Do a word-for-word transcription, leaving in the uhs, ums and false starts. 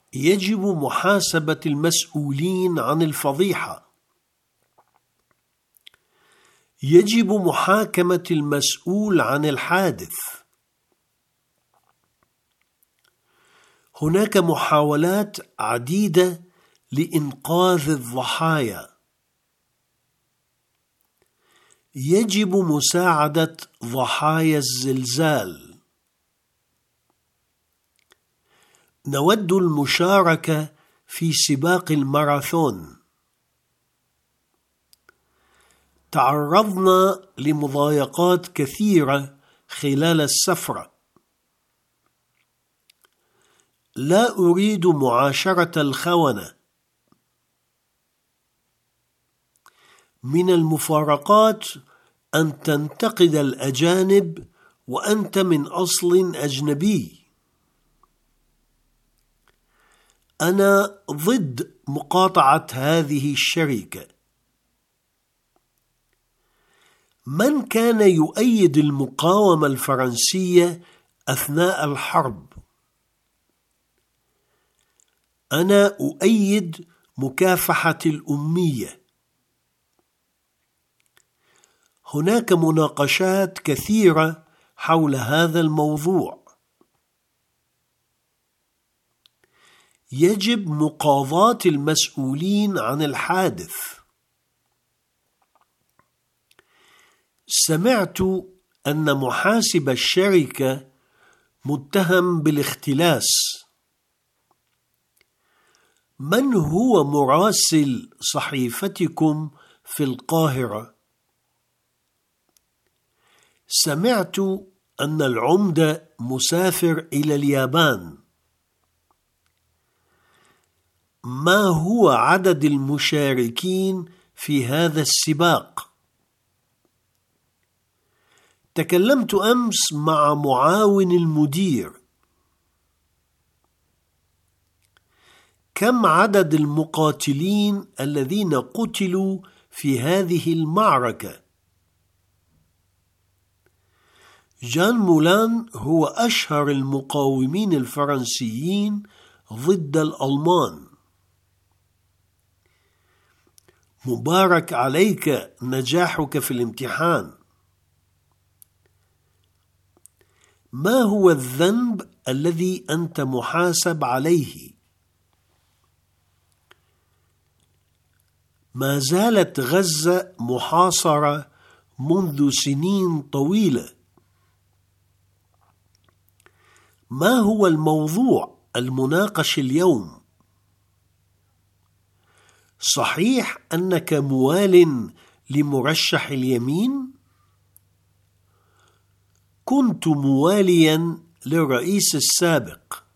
يجب محاسبة المسؤولين عن الفضيحة. يجب محاكمة المسؤول عن الحادث. هناك محاولات عديدة لإنقاذ الضحايا. يجب مساعدة ضحايا الزلزال. نود المشاركة في سباق الماراثون. تعرضنا لمضايقات كثيرة خلال السفرة. لا أريد معاشرة الخونة. من المفارقات أن تنتقد الأجانب وأنت من أصل أجنبي. أنا ضد مقاطعة هذه الشركة. من كان يؤيد المقاومة الفرنسية أثناء الحرب؟ أنا أؤيد مكافحة الأمية. هناك مناقشات كثيرة حول هذا الموضوع. يجب مقاضاة المسؤولين عن الحادث. سمعت أن محاسب الشركة متهم بالاختلاس. من هو مراسل صحيفتكم في القاهرة؟ سمعت أن العمدة مسافر إلى اليابان. ما هو عدد المشاركين في هذا السباق؟ تكلمت أمس مع معاون المدير. كم عدد المقاتلين الذين قتلوا في هذه المعركة؟ جان مولان هو أشهر المقاومين الفرنسيين ضد الألمان. مبارك عليك نجاحك في الامتحان. ما هو الذنب الذي أنت محاسب عليه؟ ما زالت غزة محاصرة منذ سنين طويلة. ما هو الموضوع المناقش اليوم؟ صحيح أنك موال لمرشح اليمين؟ كنت مواليا للرئيس السابق.